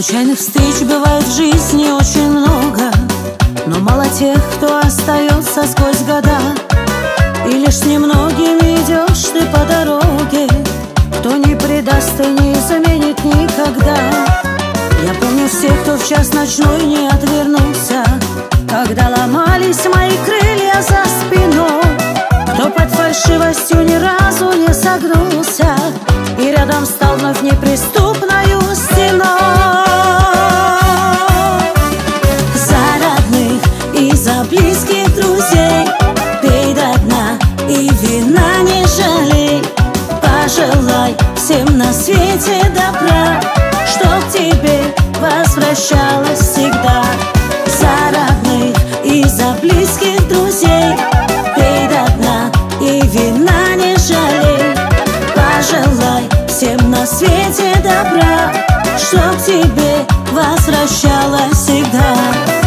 Случайных встреч бывает в жизни очень много, но мало тех, кто остается сквозь года. И лишь с немногими идешь ты по дороге, кто не предаст и не заменит никогда. Я помню всех, кто в час ночной не отвернулся, когда ломались мои крылья за спиной, кто под фальшивостью ни разу не согнулся и рядом стал вновь неприступною стеной. За родных и за близких друзей пей до дна и вина не жалей. Пожелай всем на свете добра, чтоб тебе возвращалась всегда. За родных и за близких друзей пей до дна и вина не жалей. Пожелай всем на свете добра, чтоб тебе возвращалась всегда.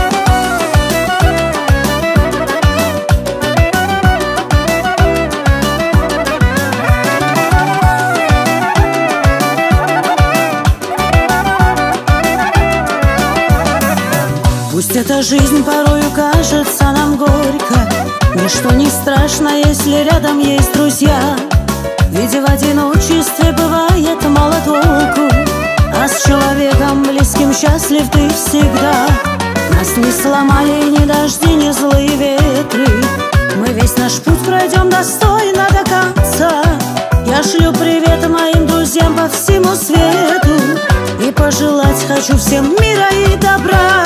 Пусть эта жизнь порою кажется нам горько, ничто не страшно, если рядом есть друзья. Ведь в одиночестве бывает мало толку, а с человеком близким счастлив ты всегда. Нас не сломали ни дожди, ни злые ветры, мы весь наш путь пройдем достойно до конца. Я шлю привет моим друзьям по всему свету и пожелать хочу всем мира и добра.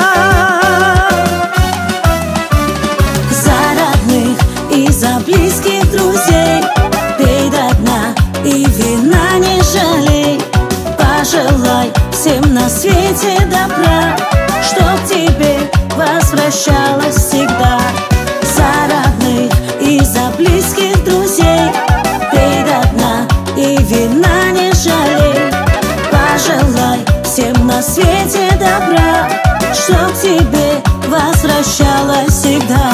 За родных и за близких друзей пей до дна и вина не жалей. Пожелай всем на свете добра, чтоб тебе возвращалась всегда. За родных и за близких друзей пей до дна и вина не жалей. Пожелай всем на свете добра, чтоб тебе возвращалась всегда.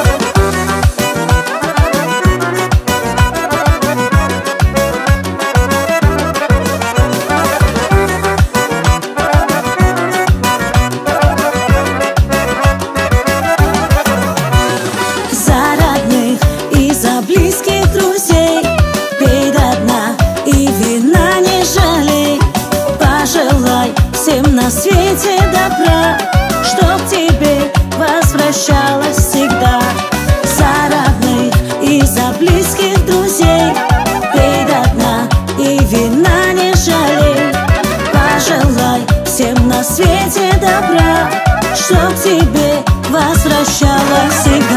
Близких друзей пей до дна и вина не жалей. Пожелай всем на свете добра, чтоб тебе возвращалась всегда. За родных и за близких друзей пей до дна и вина не жалей. Пожелай всем на свете добра, чтоб тебе возвращалась всегда.